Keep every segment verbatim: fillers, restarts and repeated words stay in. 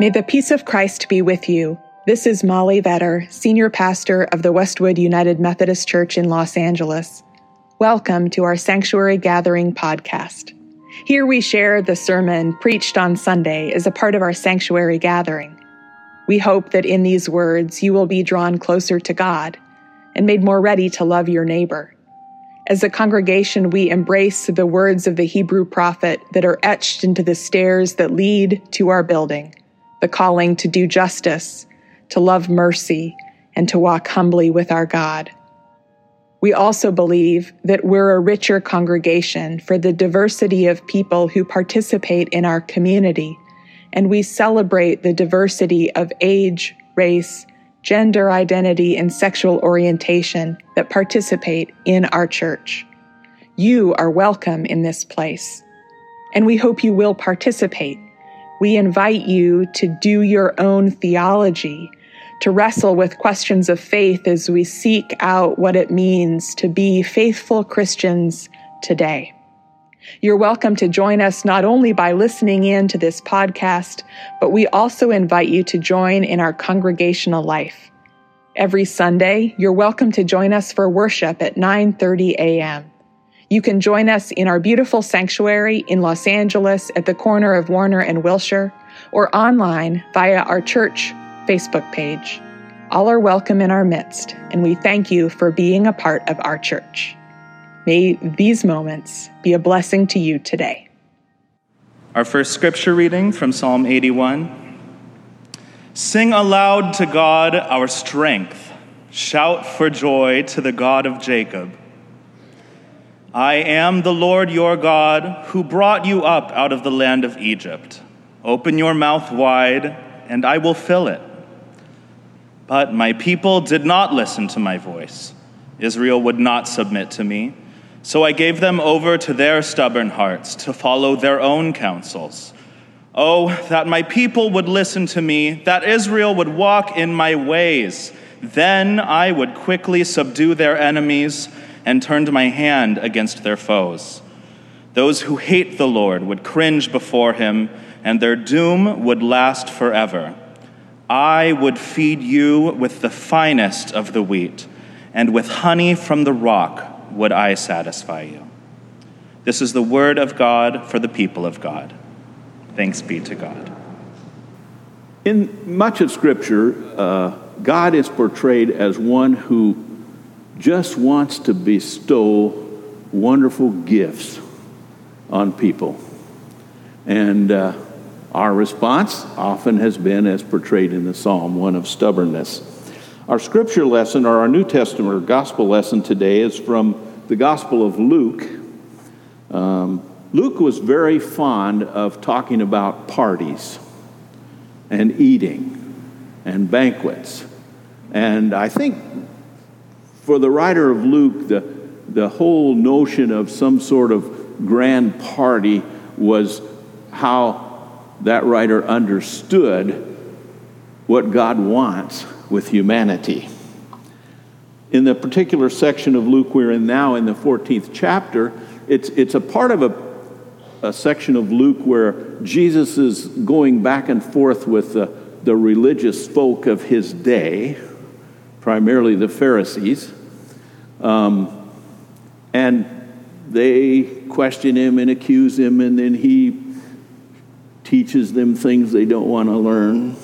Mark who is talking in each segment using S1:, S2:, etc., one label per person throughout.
S1: May the peace of Christ be with you. This is Molly Vetter, Senior Pastor of the Westwood United Methodist Church in Los Angeles. Welcome to our Sanctuary Gathering podcast. Here we share the sermon preached on Sunday as a part of our Sanctuary Gathering. We hope that in these words you will be drawn closer to God and made more ready to love your neighbor. As a congregation, we embrace the words of the Hebrew prophet that are etched into the stairs that lead to our building, the calling to do justice, to love mercy, and to walk humbly with our God. We also believe that we're a richer congregation for the diversity of people who participate in our community, and we celebrate the diversity of age, race, gender identity, and sexual orientation that participate in our church. You are welcome in this place, and we hope you will participate. We invite you to do your own theology, to wrestle with questions of faith as we seek out what it means to be faithful Christians today. You're welcome to join us not only by listening in to this podcast, but we also invite you to join in our congregational life. Every Sunday, you're welcome to join us for worship at nine thirty a.m. You can join us in our beautiful sanctuary in Los Angeles at the corner of Warner and Wilshire, or online via our church Facebook page. All are welcome in our midst, and we thank you for being a part of our church. May these moments be a blessing to you today.
S2: Our first scripture reading from Psalm eighty-one. Sing aloud to God our strength. Shout for joy to the God of Jacob. I am the Lord your God, who brought you up out of the land of Egypt. Open your mouth wide, and I will fill it. But my people did not listen to my voice. Israel would not submit to me. So I gave them over to their stubborn hearts to follow their own counsels. Oh, that my people would listen to me, that Israel would walk in my ways. Then I would quickly subdue their enemies and turned my hand against their foes. Those who hate the Lord would cringe before him, and their doom would last forever. I would feed you with the finest of the wheat, and with honey from the rock would I satisfy you. This is the word of God for the people of God. Thanks be to God.
S3: In much of Scripture, uh, God is portrayed as one who just wants to bestow wonderful gifts on people. And uh, our response often has been, as portrayed in the psalm, one of stubbornness. Our scripture lesson, or our New Testament or gospel lesson today, is from the Gospel of Luke. Um, Luke was very fond of talking about parties and eating and banquets. And I think for the writer of Luke, the, the whole notion of some sort of grand party was how that writer understood what God wants with humanity. In the particular section of Luke we're in now, in the fourteenth chapter, it's, it's a part of a, a section of Luke where Jesus is going back and forth with the, the religious folk of his day, primarily the Pharisees, um, and they question him and accuse him, and then he teaches them things they don't want to learn.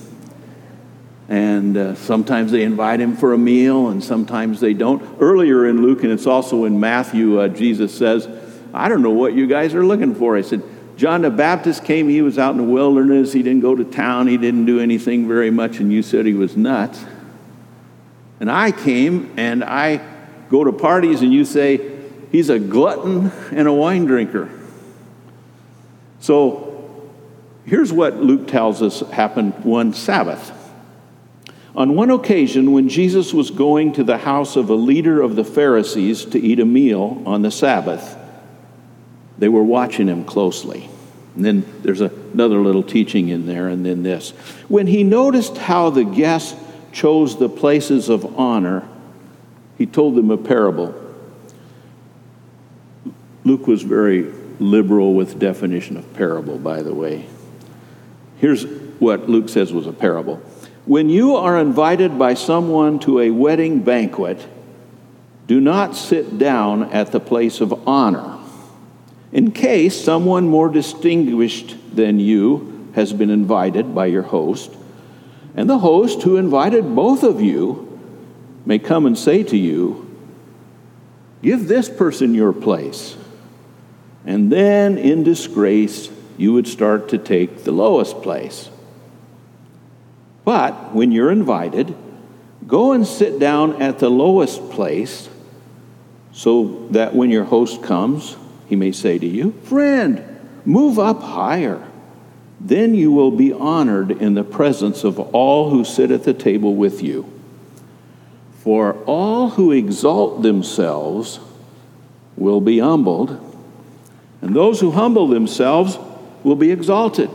S3: And uh, sometimes they invite him for a meal, and sometimes they don't. Earlier in Luke, and it's also in Matthew, uh, Jesus says, I don't know what you guys are looking for. I said, John the Baptist came, he was out in the wilderness, he didn't go to town, he didn't do anything very much, and you said he was nuts. And I came, and I go to parties, and you say, he's a glutton and a wine drinker. So here's what Luke tells us happened one Sabbath. On one occasion, when Jesus was going to the house of a leader of the Pharisees to eat a meal on the Sabbath, they were watching him closely. And then there's another little teaching in there, and then this. When he noticed how the guests chose the places of honor, he told them a parable. Luke was very liberal with definition of parable, by the way. Here's what Luke says was a parable. When you are invited by someone to a wedding banquet, do not sit down at the place of honor, in case someone more distinguished than you has been invited by your host, and the host who invited both of you may come and say to you, give this person your place. And then, in disgrace, you would start to take the lowest place. But when you're invited, go and sit down at the lowest place, so that when your host comes, he may say to you, friend, move up higher. Then you will be honored in the presence of all who sit at the table with you. For all who exalt themselves will be humbled, and those who humble themselves will be exalted.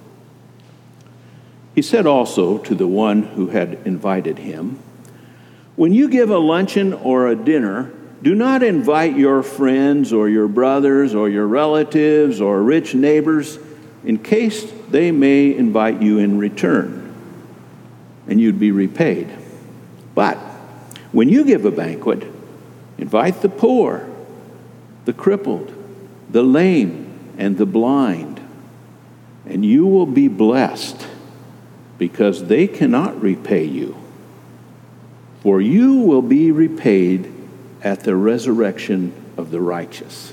S3: He said also to the one who had invited him, when you give a luncheon or a dinner, do not invite your friends or your brothers or your relatives or rich neighbors, in case they may invite you in return, and you'd be repaid. But when you give a banquet, invite the poor, the crippled, the lame, and the blind, and you will be blessed, because they cannot repay you. For you will be repaid at the resurrection of the righteous.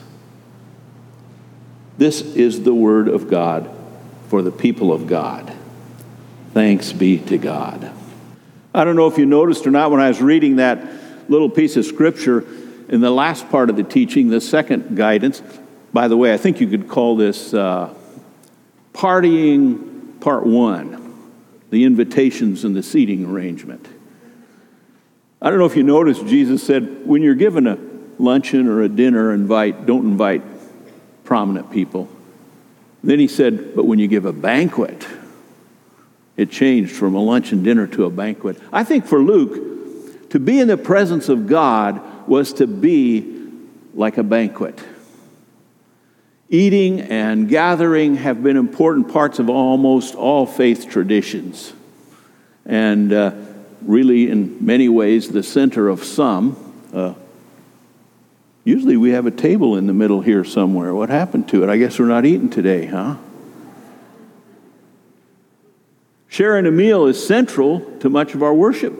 S3: This is the word of God for the people of God. Thanks be to God. I don't know if you noticed or not when I was reading that little piece of scripture in the last part of the teaching, the second guidance. By the way, I think you could call this uh, partying part one, the invitations and the seating arrangement. I don't know if you noticed, Jesus said, when you're given a luncheon or a dinner, invite, don't invite prominent people. Then he said, but when you give a banquet, it changed from a lunch and dinner to a banquet. I think for Luke, to be in the presence of God was to be like a banquet. Eating and gathering have been important parts of almost all faith traditions. And uh, really, in many ways, the center of some. Uh, usually we have a table in the middle here somewhere. What happened to it? I guess we're not eating today, huh? Sharing a meal is central to much of our worship.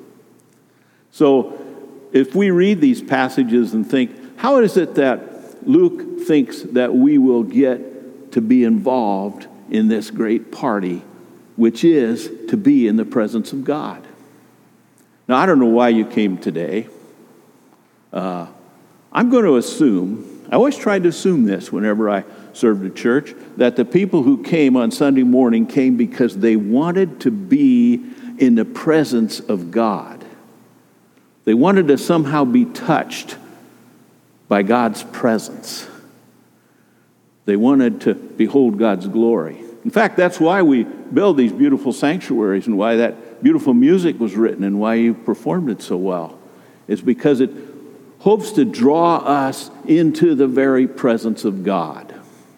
S3: So if we read these passages and think, how is it that Luke thinks that we will get to be involved in this great party, which is to be in the presence of God? Now, I don't know why you came today. Uh, I'm going to assume, I always tried to assume this whenever I served at church, that the people who came on Sunday morning came because they wanted to be in the presence of God. They wanted to somehow be touched by God's presence. They wanted to behold God's glory. In fact, that's why we build these beautiful sanctuaries and why that beautiful music was written and why you performed it so well. It's because it hopes to draw us into the very presence of God.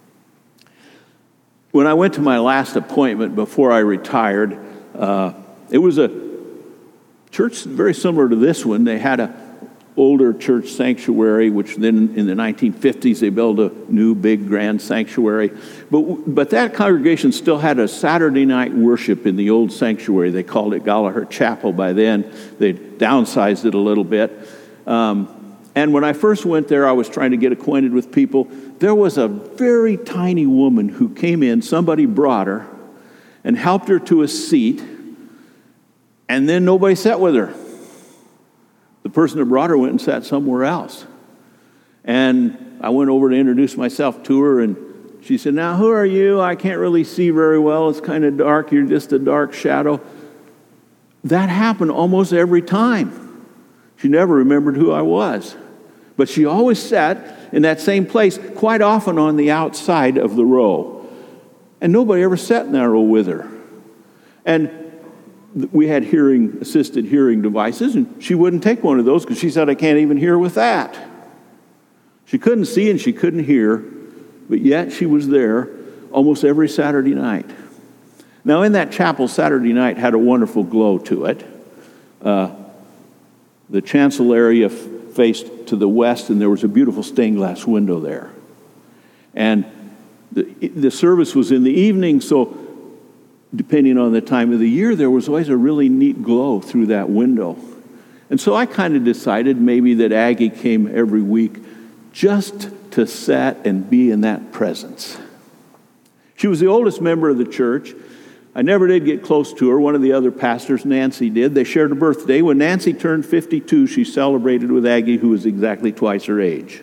S3: When I went to my last appointment before I retired, uh, it was a church very similar to this one. They had a older church sanctuary, which then in the nineteen fifties they built a new big grand sanctuary. But but that congregation still had a Saturday night worship in the old sanctuary. They called it Gallagher Chapel by then. They downsized it a little bit. Um, and when I first went there, I was trying to get acquainted with people. There was a very tiny woman who came in. Somebody brought her and helped her to a seat, and then nobody sat with her. The person that brought her went and sat somewhere else. And I went over to introduce myself to her, and she said, now, who are you? I can't really see very well. It's kind of dark. You're just a dark shadow. That happened almost every time. She never remembered who I was. But she always sat in that same place, quite often on the outside of the row. And nobody ever sat in that row with her. And we had hearing, assisted hearing devices, and she wouldn't take one of those because she said, I can't even hear with that. She couldn't see and she couldn't hear, but yet she was there almost every Saturday night. Now, in that chapel, Saturday night had a wonderful glow to it. Uh, the chancel area f- faced to the west, and there was a beautiful stained glass window there. And the, the service was in the evening, so depending on the time of the year, there was always a really neat glow through that window. And so I kind of decided maybe that Aggie came every week just to sit and be in that presence. She was the oldest member of the church. I never did get close to her. One of the other pastors, Nancy, did. They shared a birthday. When Nancy turned fifty-two, she celebrated with Aggie, who was exactly twice her age.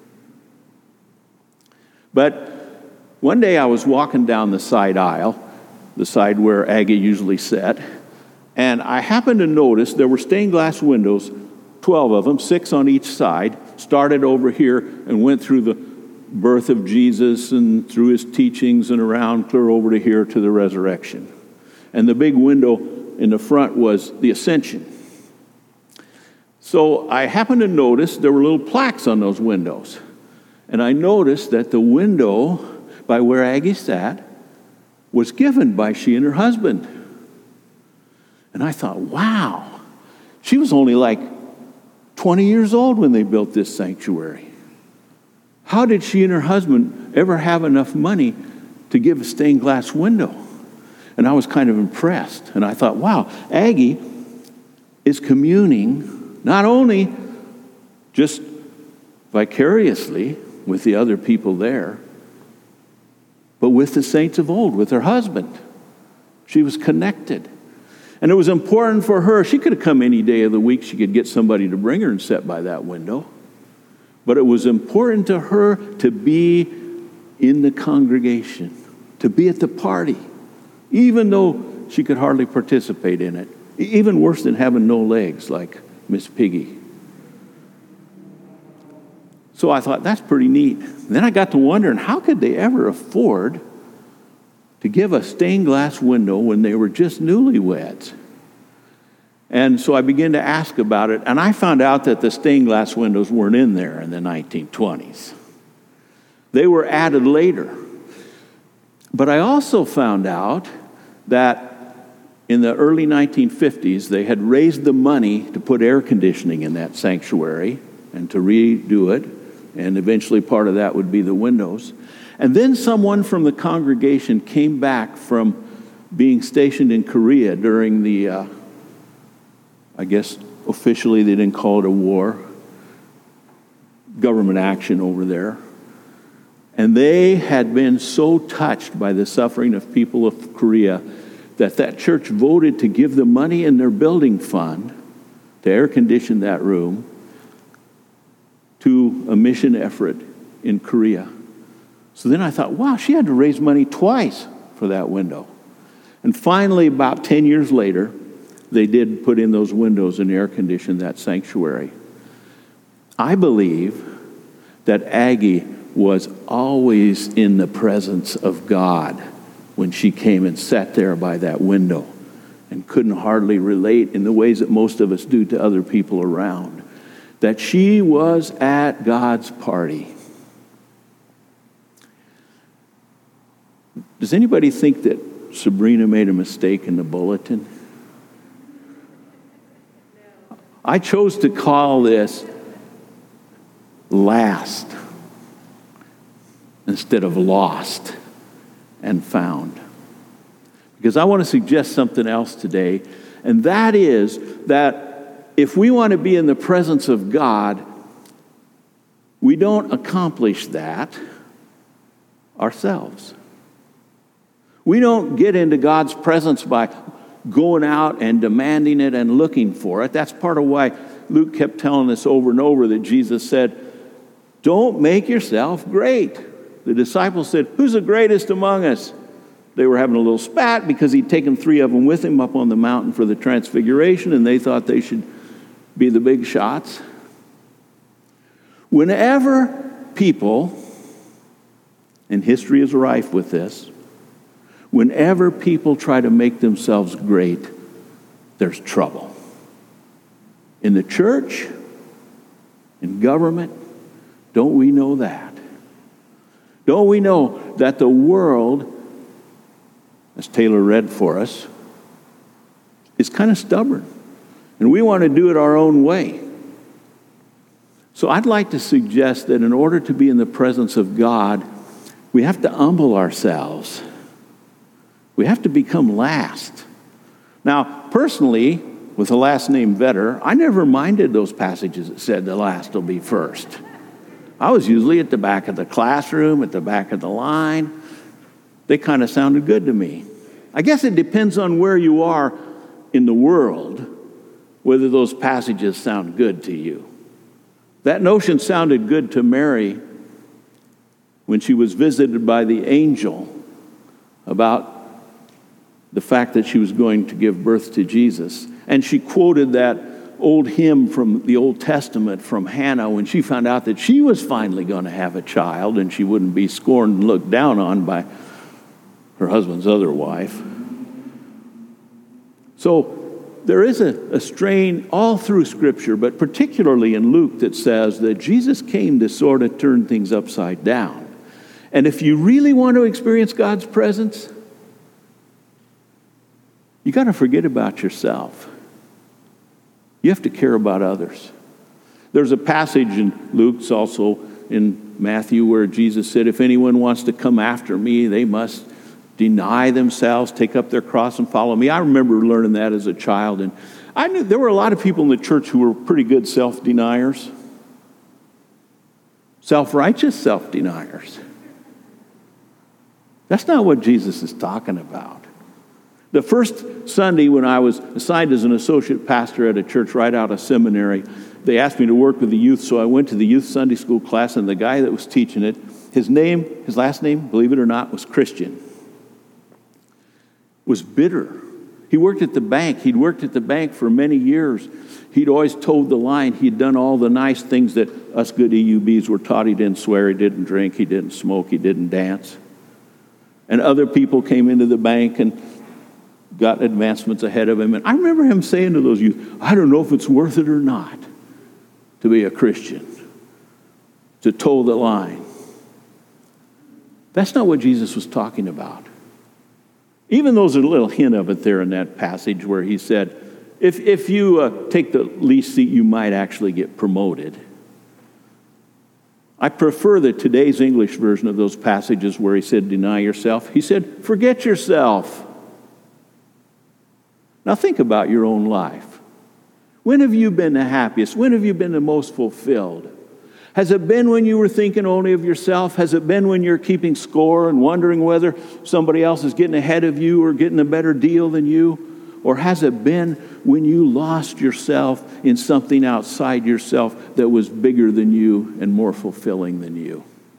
S3: But one day I was walking down the side aisle, the side where Aggie usually sat, and I happened to notice there were stained glass windows, twelve of them, six on each side, started over here and went through the birth of Jesus and through his teachings and around clear over to here to the resurrection. And the big window in the front was the ascension. So I happened to notice there were little plaques on those windows. And I noticed that the window by where Aggie sat was given by she and her husband. And I thought, wow, she was only like twenty years old when they built this sanctuary. How did she and her husband ever have enough money to give a stained glass window? And I was kind of impressed. And I thought, wow, Aggie is communing not only just vicariously with the other people there, but with the saints of old, with her husband. She was connected. And it was important for her. She could have come any day of the week. She could get somebody to bring her and sit by that window. But it was important to her to be in the congregation, to be at the party, even though she could hardly participate in it. Even worse than having no legs, like Miss Piggy. So I thought, that's pretty neat. Then I got to wondering, how could they ever afford to give a stained glass window when they were just newlyweds? And so I began to ask about it, and I found out that the stained glass windows weren't in there in the nineteen twenties. They were added later. But I also found out that in the early nineteen fifties, they had raised the money to put air conditioning in that sanctuary and to redo it, and eventually part of that would be the windows. And then someone from the congregation came back from being stationed in Korea during the, uh, I guess officially they didn't call it a war, government action over there. And they had been so touched by the suffering of people of Korea that that church voted to give the money in their building fund to air condition that room to a mission effort in Korea. So then I thought, wow, she had to raise money twice for that window. And finally, about ten years later, they did put in those windows and air condition that sanctuary. I believe that Aggie was always in the presence of God when she came and sat there by that window and couldn't hardly relate in the ways that most of us do to other people around. That she was at God's party. Does anybody think that Sabrina made a mistake in the bulletin? I chose to call this last instead of lost and found. Because I want to suggest something else today, and that is that if we want to be in the presence of God, we don't accomplish that ourselves. We don't get into God's presence by going out and demanding it and looking for it. That's part of why Luke kept telling us over and over that Jesus said, don't make yourself great. The disciples said, who's the greatest among us? They were having a little spat because he'd taken three of them with him up on the mountain for the transfiguration, and they thought they should be the big shots. Whenever people, and history is rife with this, whenever people try to make themselves great, there's trouble. In the church, in government, don't we know that? Don't we know that the world as Taylor read for us, is kind of stubborn. And we want to do it our own way. So I'd like to suggest that in order to be in the presence of God, we have to humble ourselves. We have to become last. Now, personally, with the last name Vetter, I never minded those passages that said the last will be first. I was usually at the back of the classroom, at the back of the line. They kind of sounded good to me. I guess it depends on where you are in the world, whether those passages sound good to you. That notion sounded good to Mary when she was visited by the angel about the fact that she was going to give birth to Jesus. And she quoted that old hymn from the Old Testament from Hannah when she found out that she was finally going to have a child and she wouldn't be scorned and looked down on by her husband's other wife. So there is a, a strain all through Scripture, but particularly in Luke, that says that Jesus came to sort of turn things upside down. And if you really want to experience God's presence, you got to forget about yourself. You have to care about others. There's a passage in Luke, it's also in Matthew, where Jesus said, if anyone wants to come after me, they must deny themselves, take up their cross, and follow me. I remember learning that as a child, and I knew there were a lot of people in the church who were pretty good self-deniers, self-righteous self-deniers. That's not what Jesus is talking about. The first Sunday when I was assigned as an associate pastor at a church right out of seminary, they asked me to work with the youth, so I went to the youth Sunday school class, and the guy that was teaching it, his name, his last name, believe it or not, was Christian. Was bitter. He worked at the bank. He'd worked at the bank for many years. He'd always toed the line. He'd done all the nice things that us good E U Bs were taught. He didn't swear, he didn't drink, he didn't smoke, he didn't dance. And other people came into the bank and got advancements ahead of him. And I remember him saying to those youth, I don't know if it's worth it or not to be a Christian, to toe the line. That's not what Jesus was talking about. Even though there's a little hint of it there in that passage where he said, if, if you uh, take the least seat, you might actually get promoted. I prefer the today's English version of those passages where he said, deny yourself. He said, forget yourself. Now think about your own life. When have you been the happiest? When have you been the most fulfilled? Has it been when you were thinking only of yourself? Has it been when you're keeping score and wondering whether somebody else is getting ahead of you or getting a better deal than you? Or has it been when you lost yourself in something outside yourself that was bigger than you and more fulfilling than you?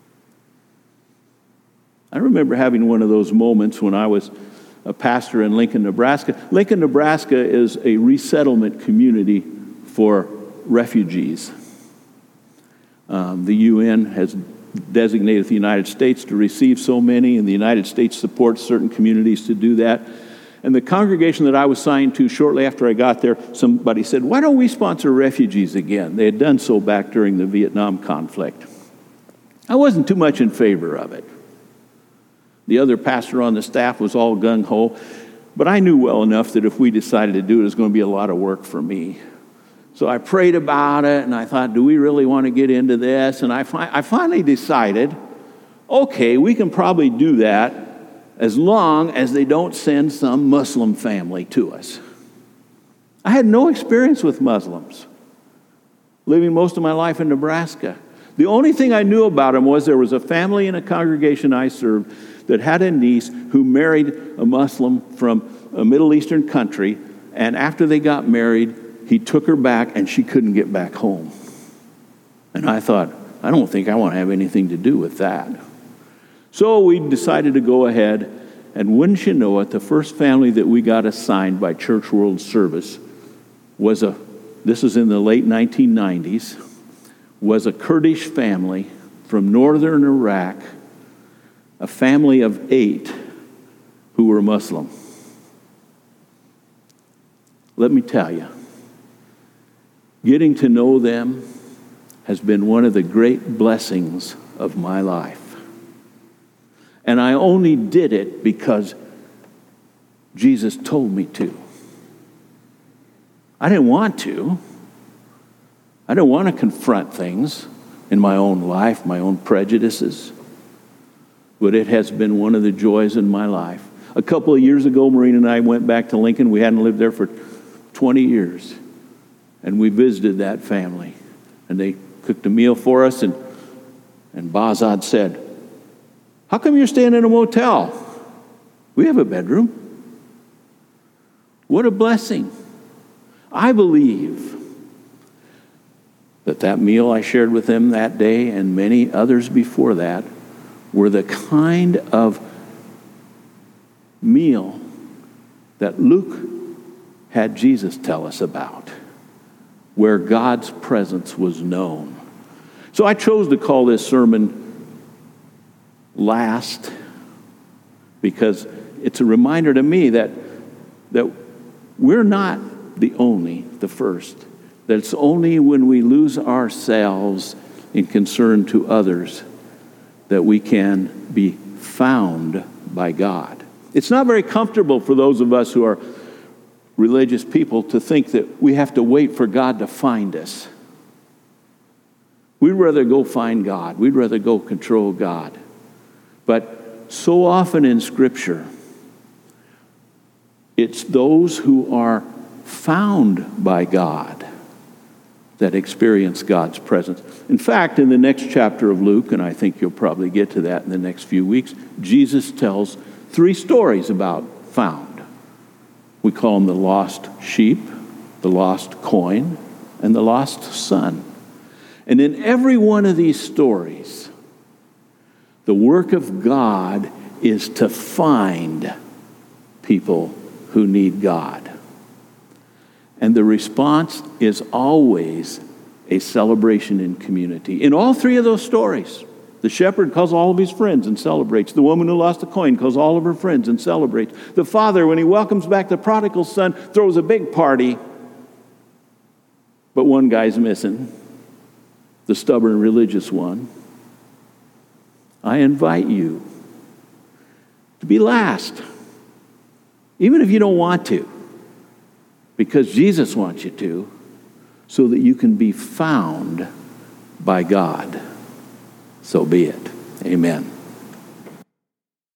S3: I remember having one of those moments when I was a pastor in Lincoln, Nebraska. Lincoln, Nebraska is a resettlement community for refugees. Um, the U N has designated the United States to receive so many, and the United States supports certain communities to do that. And the congregation that I was signed to shortly after I got there, somebody said, why don't we sponsor refugees again? They had done so back during the Vietnam conflict. I wasn't too much in favor of it. The other pastor on the staff was all gung-ho, but I knew well enough that if we decided to do it, it was going to be a lot of work for me. So I prayed about it, and I thought, do we really want to get into this? And I, fi- I finally decided, okay, we can probably do that as long as they don't send some Muslim family to us. I had no experience with Muslims, living most of my life in Nebraska. The only thing I knew about them was there was a family in a congregation I served that had a niece who married a Muslim from a Middle Eastern country, and after they got married, he took her back, and she couldn't get back home. And I thought, I don't think I want to have anything to do with that. So we decided to go ahead, and wouldn't you know it, the first family that we got assigned by Church World Service was a, this was in the late nineteen nineties, was a Kurdish family from northern Iraq, a family of eight who were Muslim. Let me tell you, getting to know them has been one of the great blessings of my life. And I only did it because Jesus told me to. I didn't want to. I didn't want to confront things in my own life, my own prejudices. But it has been one of the joys in my life. A couple of years ago, Maureen and I went back to Lincoln. We hadn't lived there for twenty years. And we visited that family. And they cooked a meal for us. And, and Bazad said, "How come you're staying in a motel? We have a bedroom." What a blessing. I believe that that meal I shared with them that day and many others before that were the kind of meal that Luke had Jesus tell us about, where God's presence was known. So I chose to call this sermon Last, because it's a reminder to me that, that we're not the only, the first. That it's only when we lose ourselves in concern to others that we can be found by God. It's not very comfortable for those of us who are religious people to think that we have to wait for God to find us. We'd rather go find God. We'd rather go control God. But so often in Scripture, it's those who are found by God that experience God's presence. In fact, in the next chapter of Luke, and I think you'll probably get to that in the next few weeks, Jesus tells three stories about found. We call them the lost sheep, the lost coin, and the lost son. And in every one of these stories, the work of God is to find people who need God. And the response is always a celebration in community. In all three of those stories, the shepherd calls all of his friends and celebrates. The woman who lost the coin calls all of her friends and celebrates. The father, when he welcomes back the prodigal son, throws a big party. But one guy's missing, the stubborn religious one. I invite you to be last, even if you don't want to, because Jesus wants you to, so that you can be found by God. So be it. Amen.